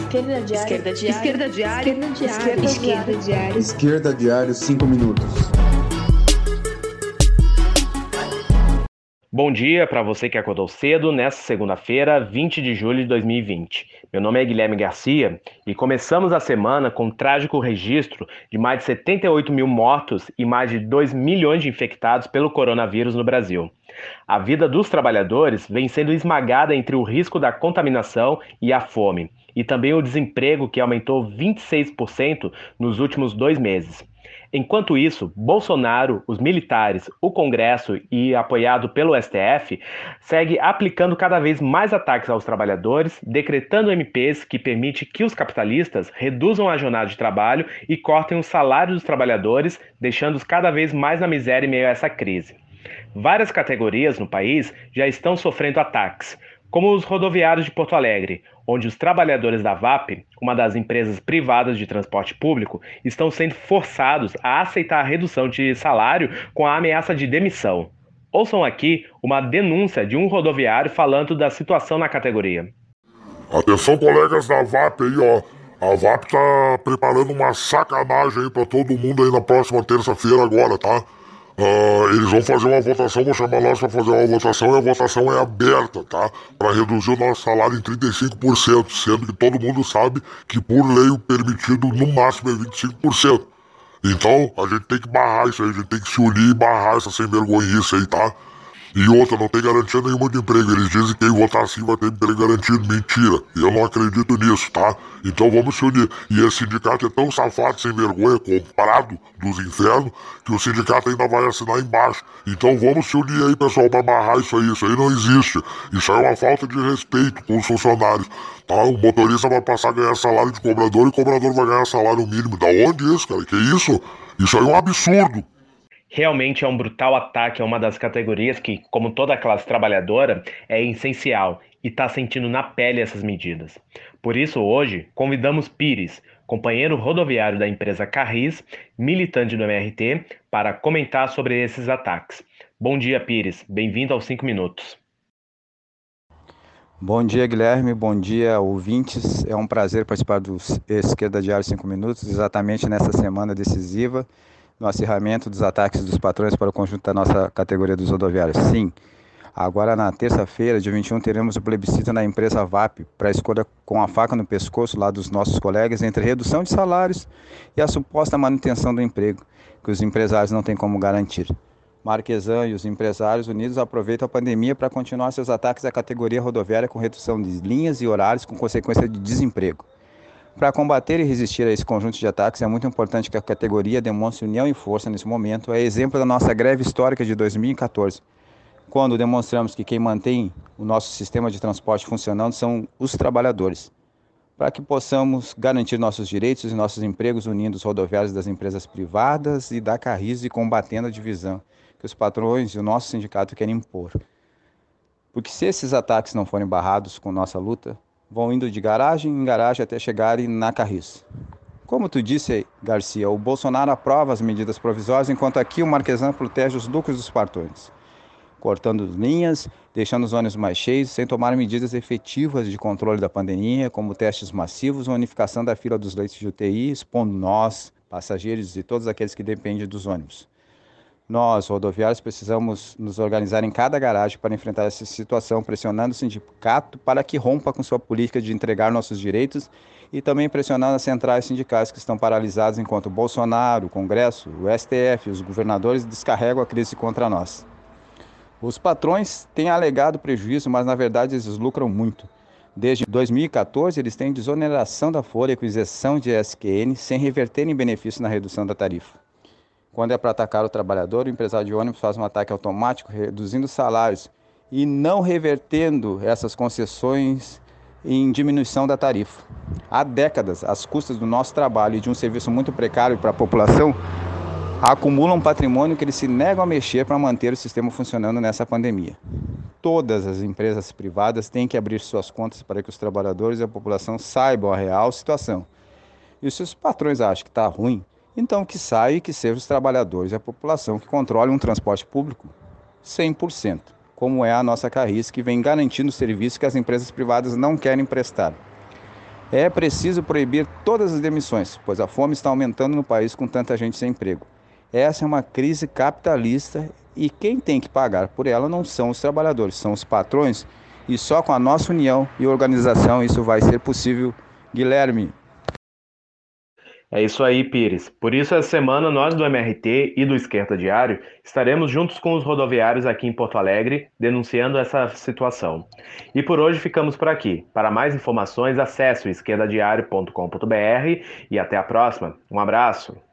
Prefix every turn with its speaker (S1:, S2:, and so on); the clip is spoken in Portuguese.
S1: Esquerda Diário.
S2: Esquerda Diário.
S1: Esquerda Diário.
S2: Esquerda Diário.
S3: Esquerda Diário, 5 minutos.
S4: Bom dia para você que acordou cedo nesta segunda-feira, 20 de julho de 2020. Meu nome é Guilherme Garcia e começamos a semana com um trágico registro de mais de 78 mil mortos e mais de 2 milhões de infectados pelo coronavírus no Brasil. A vida dos trabalhadores vem sendo esmagada entre o risco da contaminação e a fome, e também o desemprego, que aumentou 26% nos últimos 2 meses. Enquanto isso, Bolsonaro, os militares, o Congresso e apoiado pelo STF, segue aplicando cada vez mais ataques aos trabalhadores, decretando MPs que permite que os capitalistas reduzam a jornada de trabalho e cortem os salários dos trabalhadores, deixando-os cada vez mais na miséria em meio a essa crise. Várias categorias no país já estão sofrendo ataques, como os rodoviários de Porto Alegre, onde os trabalhadores da VAP, uma das empresas privadas de transporte público, estão sendo forçados a aceitar a redução de salário com a ameaça de demissão. Ouçam aqui uma denúncia de um rodoviário falando da situação na categoria.
S5: Atenção, colegas da VAP aí, ó. A VAP tá preparando uma sacanagem aí pra todo mundo aí na próxima terça-feira agora, tá? Eles vão fazer uma votação, vou chamar nós pra fazer uma votação, e a votação é aberta, tá? Pra reduzir o nosso salário em 35%, sendo que todo mundo sabe que por lei o permitido no máximo é 25%. Então, a gente tem que barrar isso aí, a gente tem que se unir e barrar essa sem vergonhice aí, tá? E outra, não tem garantia nenhuma de emprego. Eles dizem que quem votar assim vai ter emprego garantido. Mentira. Eu não acredito nisso, tá? Então vamos se unir. E esse sindicato é tão safado, sem vergonha, comprado dos infernos, que o sindicato ainda vai assinar embaixo. Então vamos se unir aí, pessoal, pra barrar isso aí. Isso aí não existe. Isso aí é uma falta de respeito com os funcionários, tá? O motorista vai passar a ganhar salário de cobrador e o cobrador vai ganhar salário mínimo. Da onde isso, cara? Que isso? Isso aí é um absurdo.
S4: Realmente é um brutal ataque a uma das categorias que, como toda a classe trabalhadora, é essencial e está sentindo na pele essas medidas. Por isso, hoje, convidamos Pires, companheiro rodoviário da empresa Carris, militante do MRT, para comentar sobre esses ataques. Bom dia, Pires. Bem-vindo aos 5 minutos.
S6: Bom dia, Guilherme. Bom dia, ouvintes. É um prazer participar do Esquerda Diário 5 Minutos, exatamente nessa semana decisiva, no acirramento dos ataques dos patrões para o conjunto da nossa categoria dos rodoviários. Sim, agora na terça-feira, dia 21, teremos o plebiscito na empresa VAP para a escolha com a faca no pescoço lá dos nossos colegas entre redução de salários e a suposta manutenção do emprego, que os empresários não têm como garantir. Marquesan e os empresários unidos aproveitam a pandemia para continuar seus ataques à categoria rodoviária com redução de linhas e horários com consequência de desemprego. Para combater e resistir a esse conjunto de ataques, é muito importante que a categoria demonstre união e força nesse momento. É exemplo da nossa greve histórica de 2014, quando demonstramos que quem mantém o nosso sistema de transporte funcionando são os trabalhadores. Para que possamos garantir nossos direitos e nossos empregos, unindo os rodoviários das empresas privadas e da Carris e combatendo a divisão que os patrões e o nosso sindicato querem impor. Porque se esses ataques não forem barrados com nossa luta, vão indo de garagem em garagem até chegarem na Carris. Como tu disse, Garcia, o Bolsonaro aprova as medidas provisórias, enquanto aqui o Marquesan protege os lucros dos patrões, cortando linhas, deixando os ônibus mais cheios, sem tomar medidas efetivas de controle da pandemia, como testes massivos ou unificação da fila dos leitos de UTI, expondo nós, passageiros e todos aqueles que dependem dos ônibus. Nós, rodoviários, precisamos nos organizar em cada garagem para enfrentar essa situação, pressionando o sindicato para que rompa com sua política de entregar nossos direitos e também pressionando as centrais sindicais que estão paralisadas enquanto o Bolsonaro, o Congresso, o STF e os governadores descarregam a crise contra nós. Os patrões têm alegado prejuízo, mas na verdade eles lucram muito. Desde 2014, eles têm desoneração da folha com isenção de SQN sem reverter em benefício na redução da tarifa. Quando é para atacar o trabalhador, o empresário de ônibus faz um ataque automático, reduzindo salários e não revertendo essas concessões em diminuição da tarifa. Há décadas, as custas do nosso trabalho e de um serviço muito precário para a população acumulam um patrimônio que eles se negam a mexer para manter o sistema funcionando nessa pandemia. Todas as empresas privadas têm que abrir suas contas para que os trabalhadores e a população saibam a real situação. E se os patrões acham que está ruim, então que saia e que seja os trabalhadores e a população que controlem um transporte público 100%, como é a nossa Carris, que vem garantindo serviços que as empresas privadas não querem prestar. É preciso proibir todas as demissões, pois a fome está aumentando no país com tanta gente sem emprego. Essa é uma crise capitalista e quem tem que pagar por ela não são os trabalhadores, são os patrões, e só com a nossa união e organização isso vai ser possível. Guilherme.
S4: É isso aí, Pires. Por isso, essa semana, nós do MRT e do Esquerda Diário estaremos juntos com os rodoviários aqui em Porto Alegre, denunciando essa situação. E por hoje ficamos por aqui. Para mais informações, acesse o esquerdadiario.com.br e até a próxima. Um abraço.